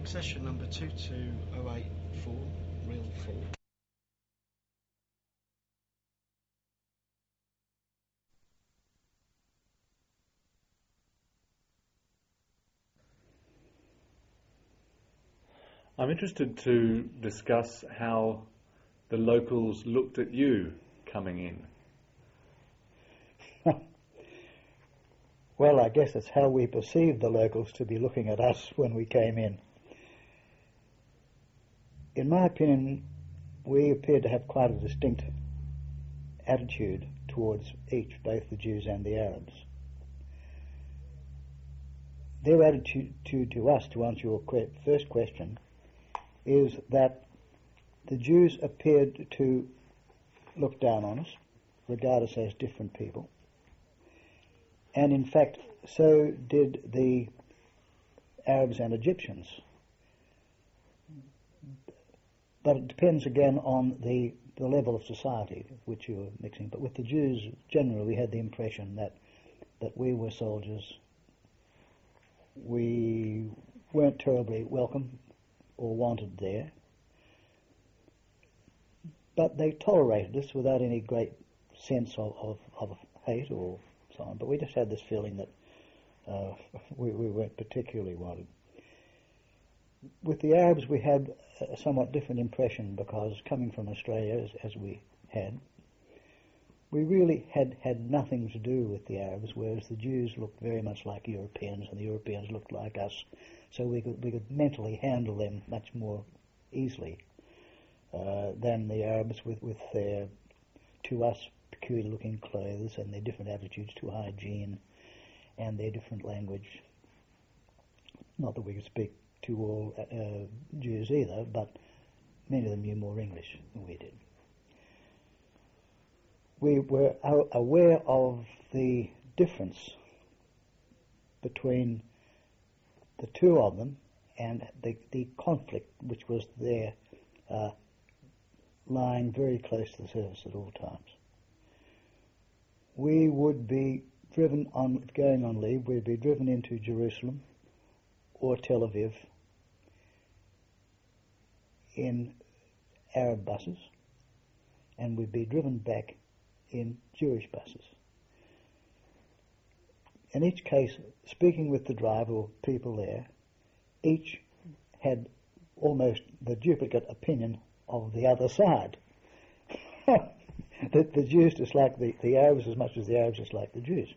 Session number 22084, reel 4. I'm interested to discuss how the locals looked at you coming in. Well, I guess it's how we perceived the locals to be looking at us when we came in. In my opinion, we appeared to have quite a distinct attitude towards each, both the Jews and the Arabs. Their attitude to us, to answer your first question, is that the Jews appeared to look down on us, regard us as different people. And in fact, so did the Arabs and Egyptians. But it depends again on the level of society which you were mixing. But with the Jews, generally, we had the impression that we were soldiers. We weren't terribly welcome or wanted there. But they tolerated us without any great sense of hate or so on. But we just had this feeling that we weren't particularly wanted. With the Arabs, we had a somewhat different impression because coming from Australia, as we had, we really had nothing to do with the Arabs, whereas the Jews looked very much like Europeans and the Europeans looked like us. So we could mentally handle them much more easily than the Arabs with their, to us, peculiar-looking clothes and their different attitudes to hygiene and their different language. Not that we could speak to all Jews either, but many of them knew more English than we did. We were aware of the difference between the two of them and the conflict which was there lying very close to the surface at all times. We would be driven on, going on leave, we'd be driven into Jerusalem or Tel Aviv in Arab buses, and we'd be driven back in Jewish buses. In each case, speaking with the driver or people there, each had almost the duplicate opinion of the other side. The Jews disliked the Arabs as much as the Arabs disliked the Jews.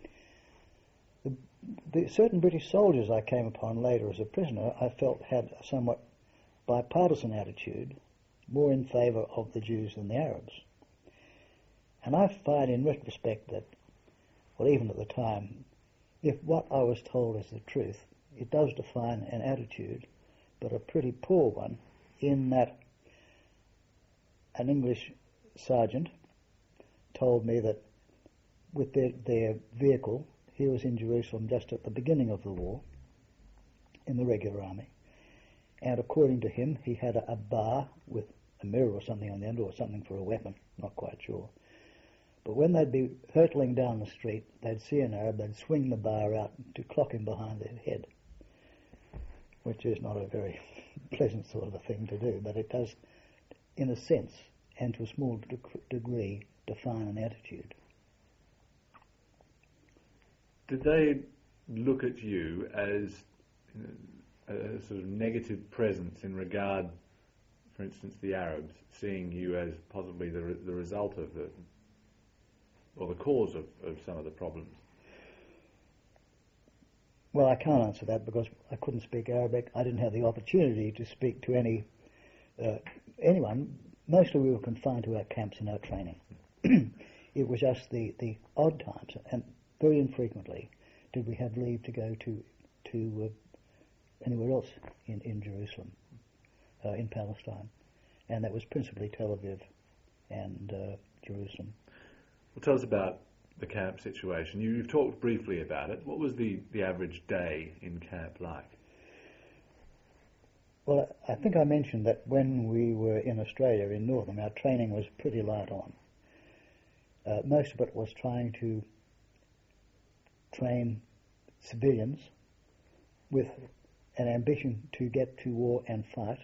The certain British soldiers I came upon later as a prisoner, I felt had a somewhat bipartisan attitude, more in favour of the Jews than the Arabs. And I find in retrospect that, well, even at the time, if what I was told is the truth, it does define an attitude, but a pretty poor one, in that an English sergeant told me that with their vehicle, he was in Jerusalem just at the beginning of the war, in the regular army, and according to him, he had a bar with a mirror or something on the end, or something for a weapon, not quite sure. But when they'd be hurtling down the street, they'd see an Arab, they'd swing the bar out to clock him behind their head, which is not a very pleasant sort of a thing to do, but it does, in a sense, and to a small degree, define an attitude. Did they look at you as a sort of negative presence in regard, for instance, the Arabs, seeing you as possibly the result of or the cause of some of the problems? Well, I can't answer that because I couldn't speak Arabic. I didn't have the opportunity to speak to anyone. Mostly we were confined to our camps and our training. It was just the odd times, and very infrequently did we have leave to go to anywhere else in Jerusalem, in Palestine. And that was principally Tel Aviv and Jerusalem. Well, tell us about the camp situation. You've talked briefly about it. What was the average day in camp like? Well, I think I mentioned that when we were in Australia, in Northern, our training was pretty light on. Most of it was trying to train civilians with an ambition to get to war and fight,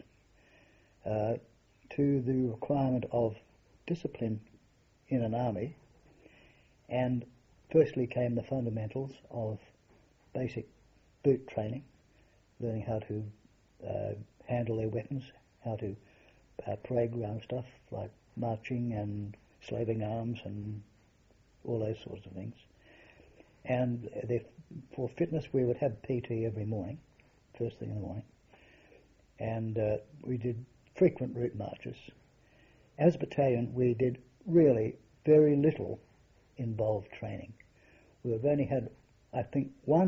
to the requirement of discipline in an army, and firstly came the fundamentals of basic boot training, learning how to handle their weapons, how to parade ground stuff like marching and slaving arms and all those sorts of things. And for fitness we would have PT every morning, first thing in the morning, and we did frequent route marches. As a battalion we did really very little involved training. We've only had, I think,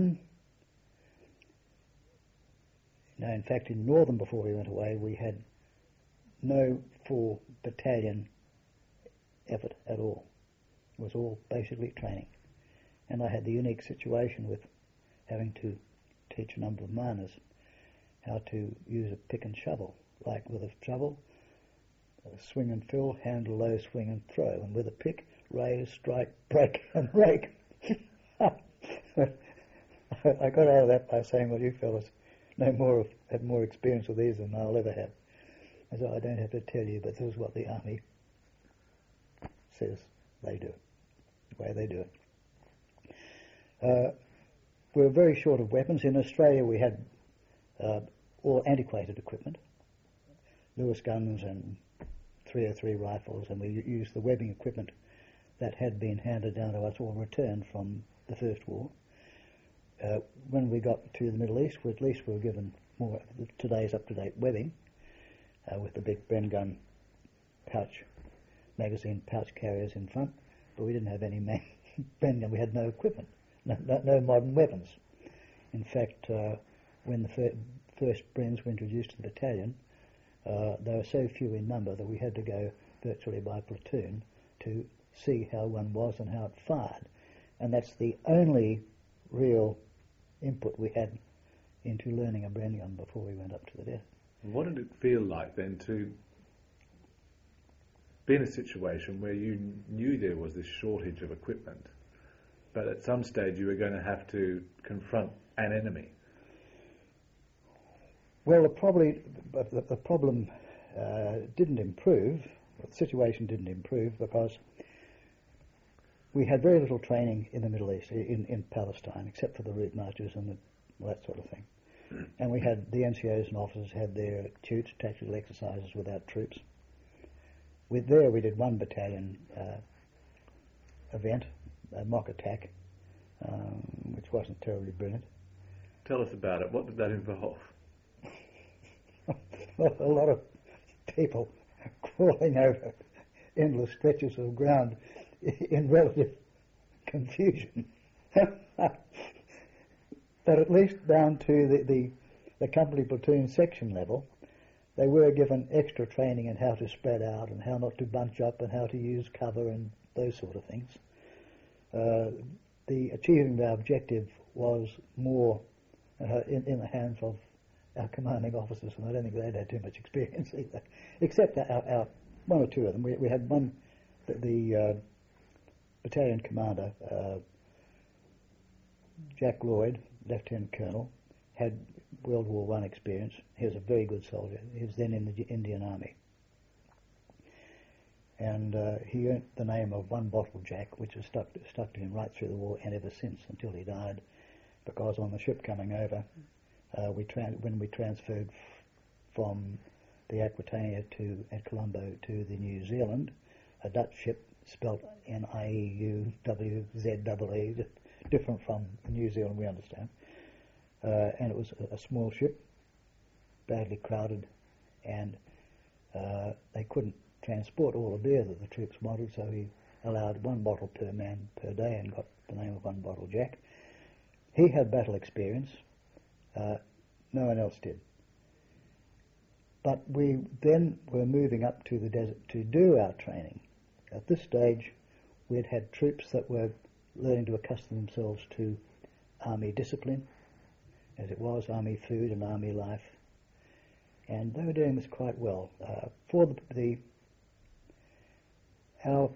in fact in Northern before we went away we had no full battalion effort at all. It was all basically training. And I had the unique situation with having to teach a number of miners how to use a pick and shovel, like with a shovel, swing and fill, handle low, swing and throw, and with a pick, raise, strike, break and rake. I got out of that by saying, well, you fellas have more experience with these than I'll ever have. And so I don't have to tell you, but this is what the Army says they do, the way they do it. We were very short of weapons. In Australia we had all antiquated equipment, Lewis guns and 303 rifles, and we used the webbing equipment that had been handed down to us or returned from the First War. When we got to the Middle East, at least we were given more of today's up-to-date webbing with the big Bren gun magazine pouch carriers in front, but we didn't have any Bren gun. We had no equipment, no modern weapons. In fact, when the first Brens were introduced to the battalion, they were so few in number that we had to go virtually by platoon to see how one was and how it fired. And that's the only real input we had into learning a Bren gun before we went up to the death. What did it feel like then to be in a situation where you knew there was this shortage of equipment, but at some stage you were going to have to confront an enemy? Well, the problem didn't improve. The situation didn't improve because we had very little training in the Middle East, in Palestine, except for the route marches and that sort of thing. And we had the NCOs and officers had their TUTs, tactical exercises without troops. There we did one battalion event, a mock attack, which wasn't terribly brilliant. Tell us about it. What did that involve? Well, a lot of people crawling over endless stretches of ground in relative confusion. But at least down to the company platoon section level, they were given extra training in how to spread out and how not to bunch up and how to use cover and those sort of things. The achieving the objective was more in the hands of our commanding officers, and I don't think they'd had too much experience either, except our one or two of them. We had one, the battalion commander, Jack Lloyd, Lieutenant Colonel, had World War I experience. He was a very good soldier. He was then in the Indian Army. And he earned the name of One Bottle Jack, which has stuck to him right through the war and ever since, until he died, because on the ship coming over, when we transferred from the Aquitania at Colombo to the New Zealand, a Dutch ship spelt NIEUWZEE, different from New Zealand, we understand. And it was a small ship, badly crowded, and they couldn't transport all the beer that the troops wanted, so he allowed one bottle per man per day and got the name of One Bottle Jack. He had battle experience. No one else did. But we then were moving up to the desert to do our training. At this stage, we had had troops that were learning to accustom themselves to army discipline, as it was, army food and army life. And they were doing this quite well. For our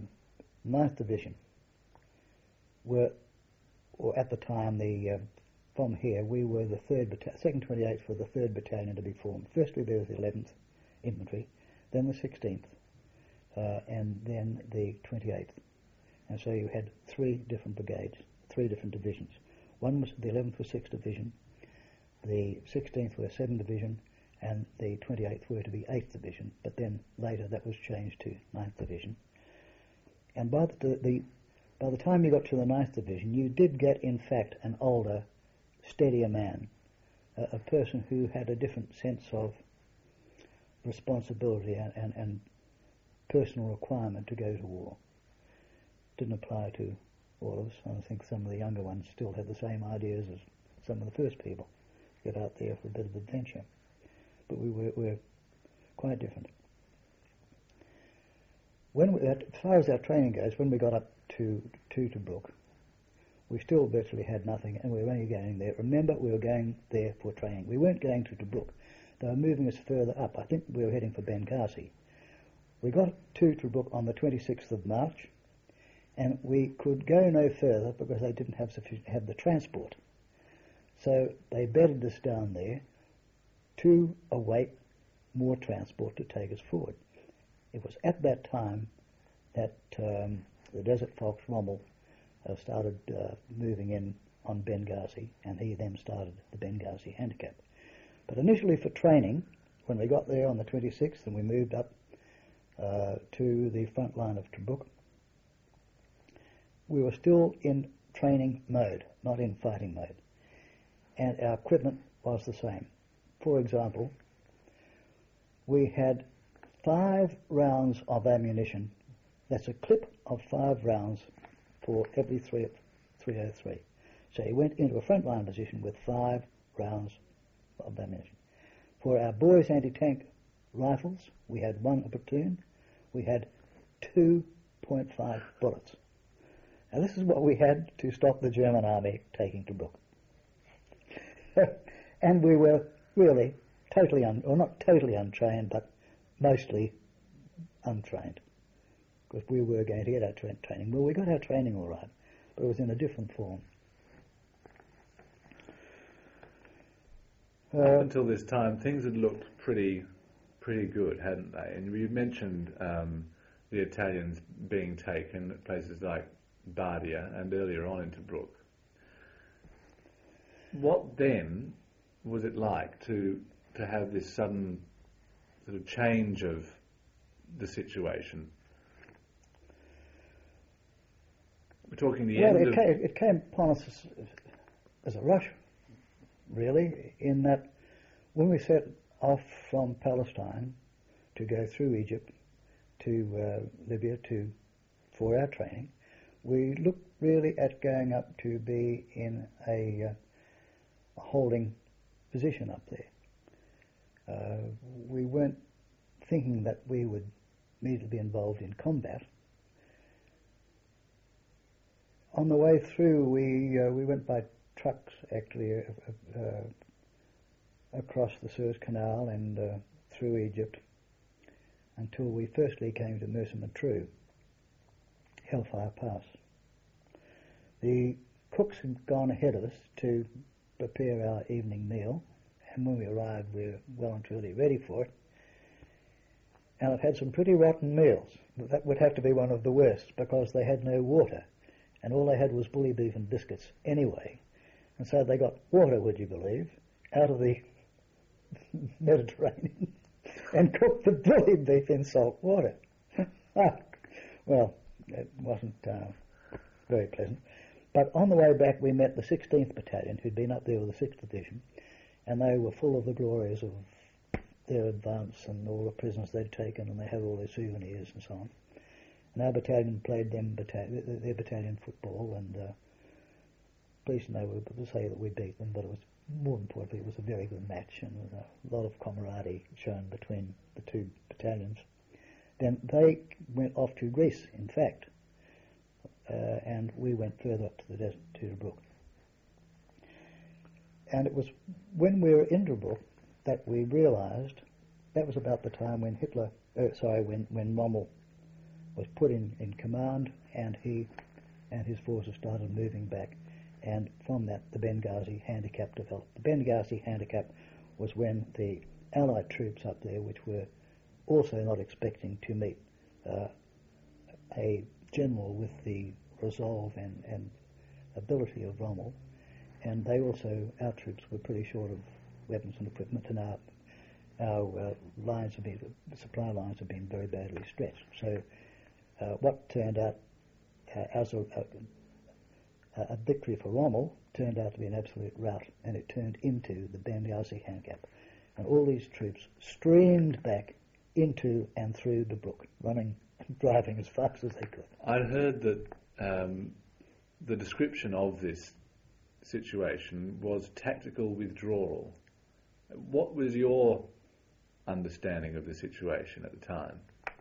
9th Division were, or at the time, the from here, we were the 2nd 28th were the 3rd Battalion to be formed. Firstly there was the 11th Infantry, then the 16th, and then the 28th. And so you had 3 different brigades, 3 different divisions. One was, the 11th was 6th Division, the 16th were 7th Division, and the 28th were to be 8th Division, but then later that was changed to 9th Division. And by the time you got to the 9th Division, you did get, in fact, an older, steadier man, a person who had a different sense of responsibility and personal requirement to go to war. Didn't apply to all of us. I think some of the younger ones still had the same ideas as some of the first people. Get out there for a bit of adventure. But we were quite different. As far as our training goes, when we got up to Tobruk, we still virtually had nothing, and we were only going there. Remember, we were going there for training. We weren't going to Tobruk. They were moving us further up. I think we were heading for Benghazi. We got to Tobruk on the 26th of March, and we could go no further because they didn't have the transport. So they bedded us down there to await more transport to take us forward. It was at that time that the Desert Fox Rommel started moving in on Benghazi, and he then started the Benghazi Handicap. But initially for training, when we got there on the 26th and we moved up to the front line of Tobruk, we were still in training mode, not in fighting mode. And our equipment was the same. For example, we had 5 rounds of ammunition. That's a clip of 5 rounds for every 303. So he went into a frontline position with 5 rounds of ammunition. For our boys' anti-tank rifles, we had 1 a platoon. We had 2.5 bullets. Now this is what we had to stop the German army taking Tobruk. And we were really totally, not totally untrained, but mostly untrained. Because we were going to get our training. Well, we got our training all right, but it was in a different form. Up until this time, things had looked pretty good, hadn't they? And you mentioned the Italians being taken at places like Bardia and earlier on in Tobruk. What then was it like to have this sudden sort of change of the situation? We're talking the end of... It came upon us as a rush, really, in that when we set off from Palestine to go through Egypt to Libya for our training, we looked really at going up to be in a holding position up there. We weren't thinking that we would immediately be involved in combat. On the way through, we went by trucks actually across the Suez Canal and through Egypt until we firstly came to Mersa Matruh, Hellfire Pass. The cooks had gone ahead of us to prepare our evening meal, and when we arrived we were well and truly ready for it. And I've had some pretty rotten meals. That would have to be one of the worst because they had no water, and all they had was bully beef and biscuits anyway. And so they got water, would you believe, out of the Mediterranean and cooked the bully beef in salt water. Well, it wasn't very pleasant. But on the way back we met the 16th Battalion, who'd been up there with the 6th Division, and they were full of the glories of their advance and all the prisoners they'd taken, and they had all their souvenirs and so on. And our battalion played their battalion football, and pleased to know we were to say that we beat them, but it was more importantly it was a very good match, and there was a lot of camaraderie shown between the two battalions. Then they went off to Greece, in fact, and we went further up to the desert, to Tobruk. And it was when we were in Tobruk that we realised that was about the time when when Rommel was put in command, and he and his forces started moving back and from that the Benghazi handicap developed. The Benghazi handicap was when the Allied troops up there, which were also not expecting to meet a general with the resolve and ability of Rommel, and they also, our troops were pretty short of weapons and equipment, and our lines have been, the supply lines have been very badly stretched. So what turned out as a victory for Rommel turned out to be an absolute rout, and it turned into the Benghazi handicap. And all these troops streamed back into and through Tobruk, running, driving as fast as they could. I'd heard that the description of this situation was tactical withdrawal. What was your understanding of the situation at the time?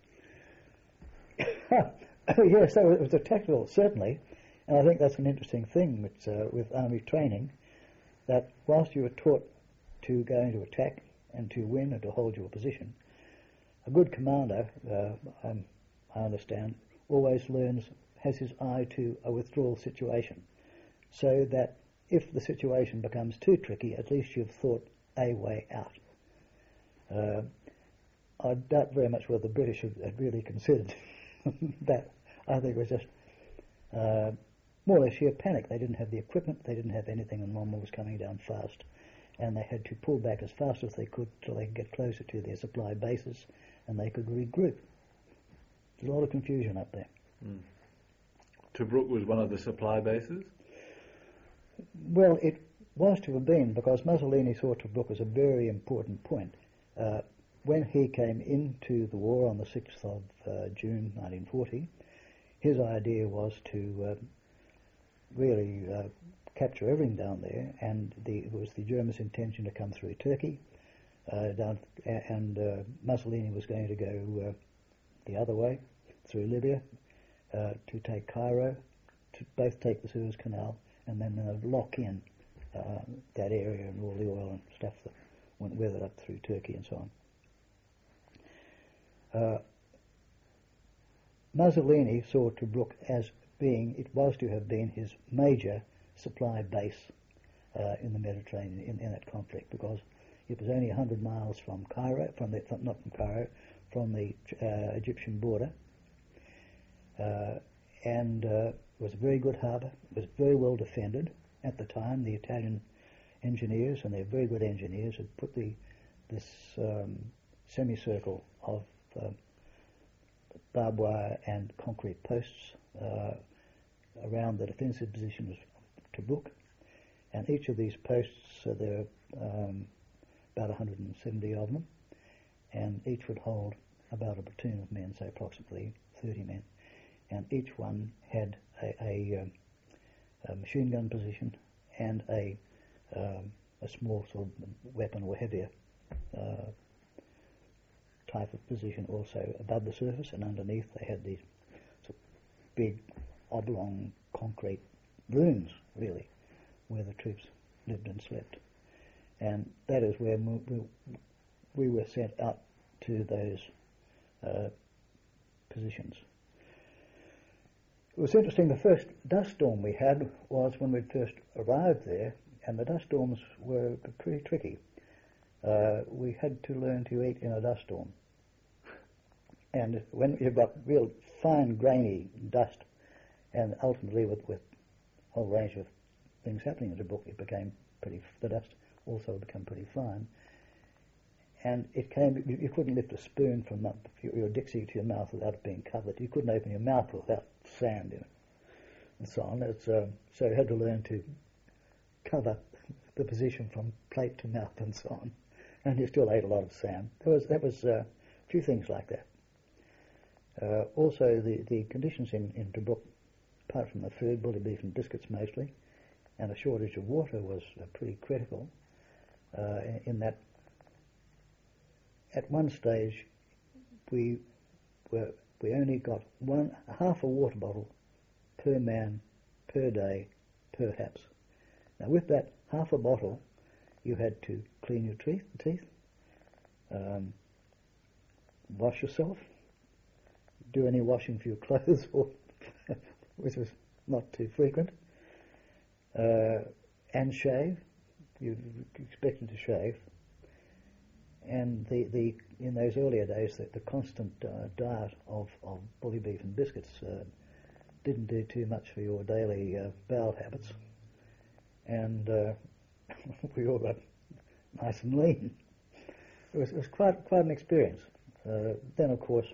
Yes, so it was a tactical, certainly, and I think that's an interesting thing with army training, that whilst you were taught to go into attack and to win and to hold your position, a good commander, I understand, always has his eye to a withdrawal situation, so that if the situation becomes too tricky, at least you've thought a way out. I doubt very much whether the British had really considered that. I think it was just more or less sheer panic. They didn't have the equipment, they didn't have anything, and Rommel was coming down fast, and they had to pull back as fast as they could till they could get closer to their supply bases, and they could regroup. There's a lot of confusion up there. Mm. Tobruk was one of the supply bases? Well, it was to have been, because Mussolini saw Tobruk as a very important point. When he came into the war on the 6th of June 1940, his idea was to really capture everything down there, and it was the Germans' intention to come through Turkey, and Mussolini was going to go the other way, through Libya, to take Cairo, to both take the Suez Canal, and then lock in that area and all the oil and stuff that went with it up through Turkey and so on. Mussolini saw Tobruk as being, it was to have been his major supply base in the Mediterranean in that conflict, because it was only 100 miles from Cairo, not from Cairo, from the Egyptian border, and it was a very good harbour. It was very well defended at the time. The Italian engineers, and they're very good engineers, had put this semicircle of barbed wire and concrete posts around the defensive position of Tobruk, and each of these posts, there are about 170 of them, and each would hold about a platoon of men, say approximately 30 men, and each one had a machine gun position and a small sort of weapon or heavier type of position also above the surface, and underneath they had these sort of big oblong concrete rooms, really, where the troops lived and slept. And that is where we were sent out to those positions. It was interesting, the first dust storm we had was when we first arrived there, and the dust storms were pretty tricky. We had to learn to eat in a dust storm. And when you've got real fine grainy dust, and ultimately with a whole range of things happening in the book, the dust also became pretty fine. And you couldn't lift a spoon from your Dixie to your mouth without it being covered. You couldn't open your mouth without sand in it, and so on. So you had to learn to cover the position from plate to mouth and so on. And you still ate a lot of sand. There was a few things like that. Also, the conditions in Tobruk, apart from the food, bully beef and biscuits mostly, and a shortage of water was pretty critical. In that, at one stage, we only got half a water bottle per man per day, perhaps. Now, with that half a bottle, you had to clean your teeth, wash yourself, do any washing for your clothes, which was not too frequent. and shave. You're expected to shave. And in those earlier days, the constant diet of bully beef and biscuits didn't do too much for your daily bowel habits. And we all got nice and lean. It was quite an experience. Then, of course,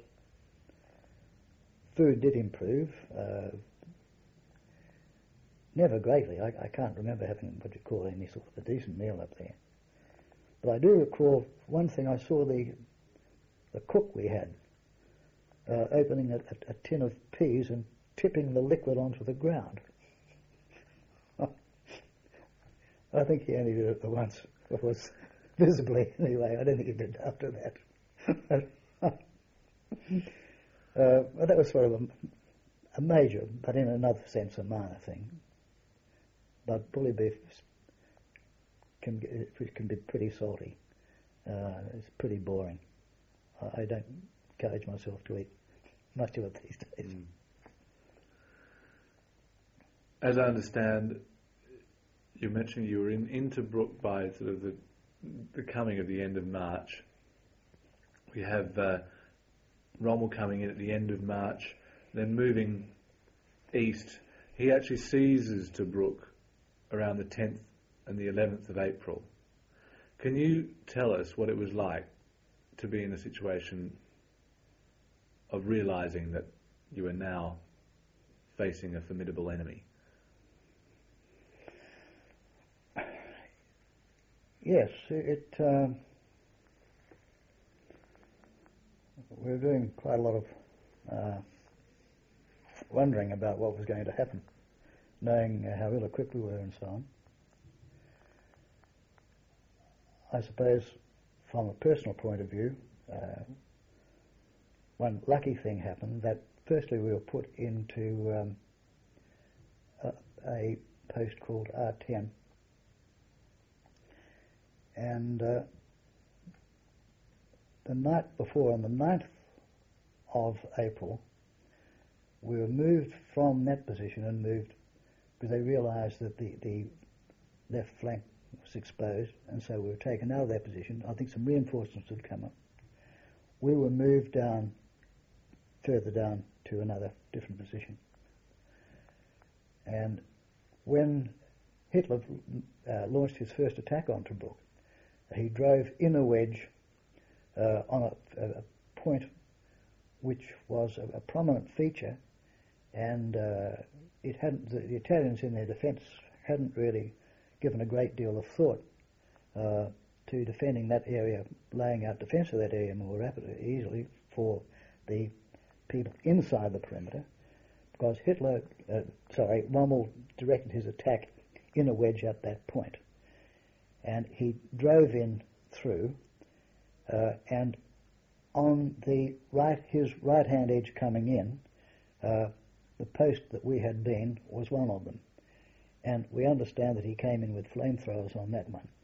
food did improve. Never greatly. I can't remember having what you call any sort of a decent meal up there. But I do recall one thing. I saw the cook we had opening a tin of peas and tipping the liquid onto the ground. I think he only did it the once. It was visibly, anyway. I don't think he did it after that. Well, that was sort of a major, but in another sense a minor thing. But bully beef can be pretty salty. It's pretty boring. I don't encourage myself to eat much of it these days. As I understand, you mentioned you were in Tobruk by sort of the coming of the end of March. We have Rommel coming in at the end of March, then moving east. He actually seizes Tobruk around the 10th and the 11th of April. Can you tell us what it was like to be in a situation of realising that you are now facing a formidable enemy? Yes, we were doing quite a lot of wondering about what was going to happen, knowing how ill-equipped we were and so on. I suppose from a personal point of view, one lucky thing happened that firstly we were put into a post called R10, and the night before, on the 9th of April, we were moved from that position and moved because they realised that the left flank was exposed, and so we were taken out of that position. I think some reinforcements had come up. We were moved down, further down to another different position. And when Hitler launched his first attack on Tobruk, he drove in a wedge on a point which was a prominent feature, and the Italians in their defence hadn't really given a great deal of thought to defending that area, laying out defence of that area more rapidly, easily for the people inside the perimeter, because Rommel directed his attack in a wedge at that point, and he drove in through, and on his right-hand edge coming in, the post that we had been was one of them. And we understand that he came in with flamethrowers on that one.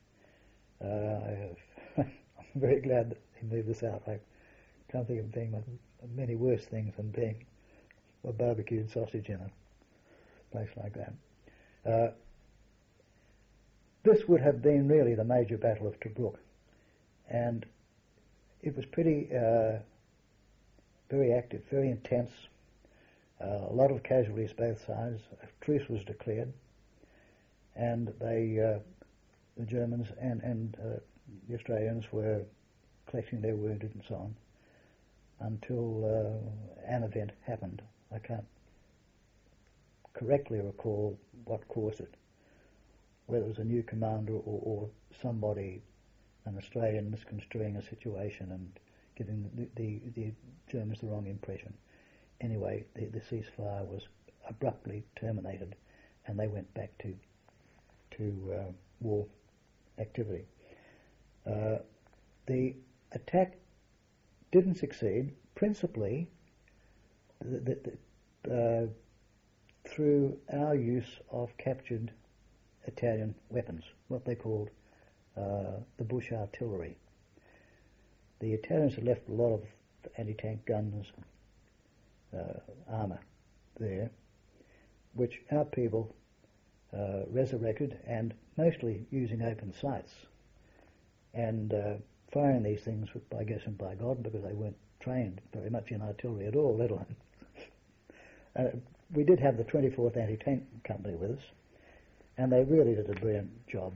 I'm very glad that he moved us out. I can't think of being many worse things than being a barbecued sausage in a place like that. This would have been really the major battle of Tobruk. And it was pretty, very active, very intense. A lot of casualties both sides. A truce was declared. And the Germans and the Australians were collecting their wounded and so on until an event happened. I can't correctly recall what caused it, whether it was a new commander or somebody, an Australian, misconstruing a situation and giving the Germans the wrong impression. Anyway, the ceasefire was abruptly terminated, and they went back to war activity. The attack didn't succeed, principally through our use of captured Italian weapons, what they called the bush artillery. The Italians had left a lot of anti-tank guns, armour there, which our people resurrected, and mostly using open sights, and firing these things by guess and by God, because they weren't trained very much in artillery at all, let alone. We did have the 24th Anti-Tank Company with us, and they really did a brilliant job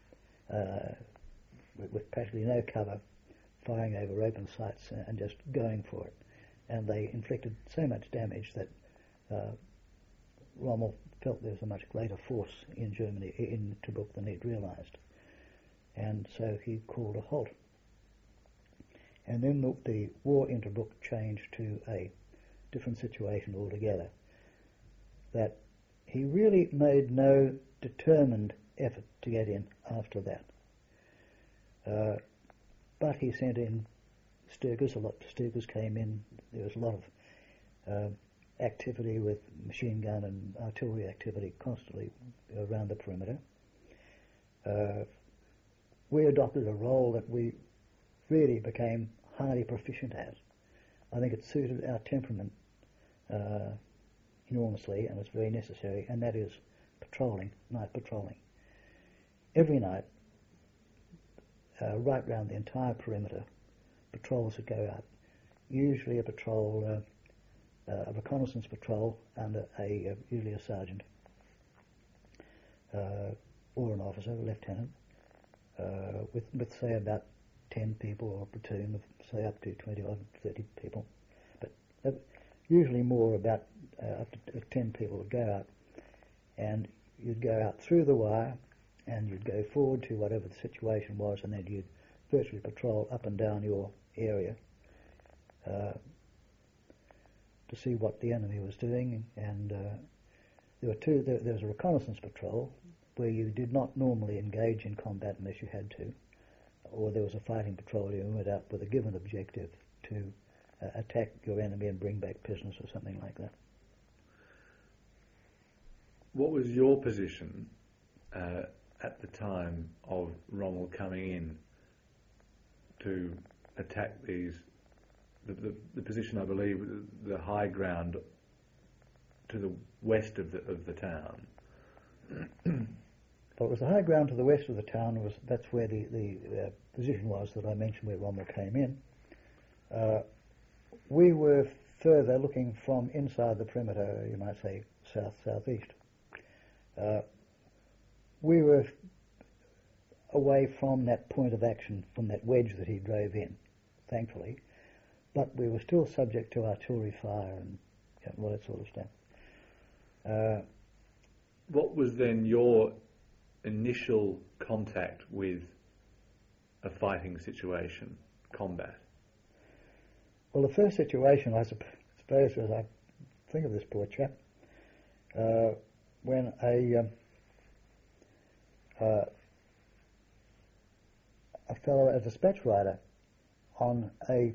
with practically no cover, firing over open sights and just going for it. And they inflicted so much damage that Rommel felt there was a much greater force in Germany, in Tobruk, than he'd realised. And so he called a halt. And then the war in Tobruk changed to a different situation altogether. That he really made no determined effort to get in after that. But he sent in Stukas, a lot of Stukas came in. There was a lot of activity with machine gun and artillery activity constantly around the perimeter. We adopted a role that we really became highly proficient at. I think it suited our temperament enormously, and it's very necessary, and that is patrolling, night patrolling. Every night, right round the entire perimeter, patrols would go out. Usually a patrol, a reconnaissance patrol under usually a sergeant or an officer, a lieutenant, with say about 10 people, or a platoon of say up to 20 or 30 people, but usually more, about up to 10 people would go out, and you'd go out through the wire, and you'd go forward to whatever the situation was, and then you'd virtually patrol up and down your area to see what the enemy was doing. And there were two. There was a reconnaissance patrol where you did not normally engage in combat unless you had to, or there was a fighting patrol who went out with a given objective to attack your enemy and bring back prisoners or something like that. What was your position at the time of Rommel coming in to attack the position, I believe, the high ground to the west of the town? Well, it was the high ground to the west of the town. That's where the position was that I mentioned, where Rommel came in. We were further looking from inside the perimeter, you might say south-southeast. We were away from that point of action, from that wedge that he drove in, thankfully, but we were still subject to artillery fire and all that sort of stuff. What was then your initial contact with a fighting situation, combat? Well, the first situation, I suppose, as I think of this poor chap, when a fellow, a dispatch rider on a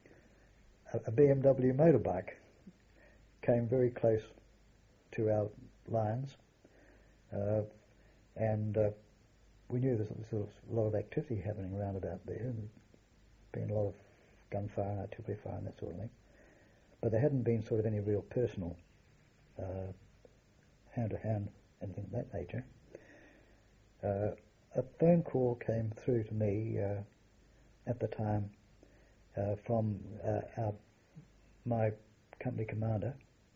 BMW motorbike, came very close to our lines, and we knew there was a lot of activity happening around about there, and been a lot of gunfire and artillery fire and that sort of thing, but there hadn't been sort of any real personal hand-to-hand, anything of that nature. A phone call came through to me at the time from my company commander,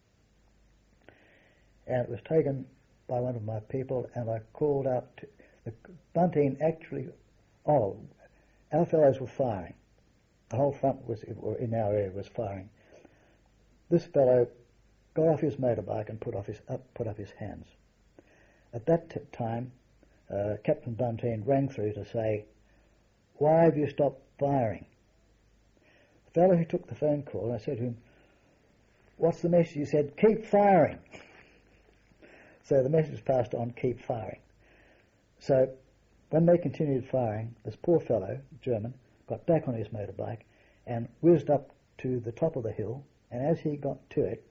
and it was taken by one of my people, and I called out to the Bunting. Actually, our fellows were firing. The whole front was, in our area, was firing. This fellow got off his motorbike and put up his hands. At that time, Captain Bunting rang through to say, "Why have you stopped firing?" The fellow who took the phone call, I said to him, "What's the message?" He said, "Keep firing." So the message was passed on, keep firing. So when they continued firing, this poor fellow, German, got back on his motorbike and whizzed up to the top of the hill, and as he got to it,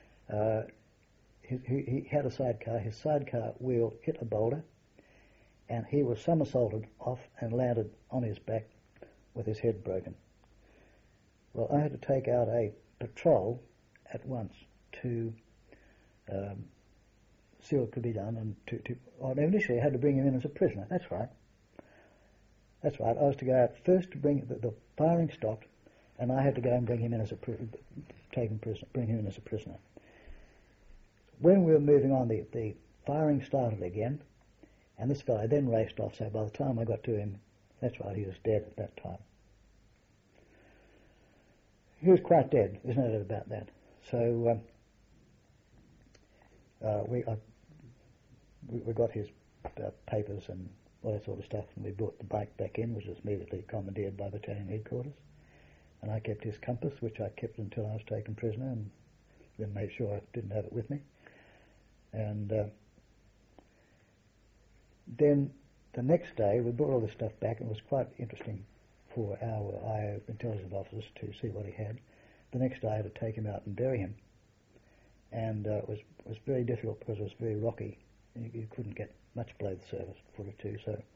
he had a sidecar. His sidecar wheel hit a boulder, and he was somersaulted off and landed on his back with his head broken. Well, I had to take out a patrol at once to see what could be done, and initially I had to bring him in as a prisoner. That's right. That's right. I was to go out first to bring the firing stopped, and I had to go and bring him in as a bring him in as a prisoner. When we were moving on, the firing started again, and this guy then raced off. So by the time I got to him, that's right, he was dead at that time. He was quite dead. There's no doubt about that. So we got his papers and all that sort of stuff, and we brought the bike back in, which was immediately commandeered by battalion headquarters. And I kept his compass, which I kept until I was taken prisoner, and then made sure I didn't have it with me. And then the next day, we brought all this stuff back, and it was quite interesting for our intelligence officers to see what he had. The next day, I had to take him out and bury him. And it was very difficult because it was very rocky. You couldn't get much below the surface, a foot or two, so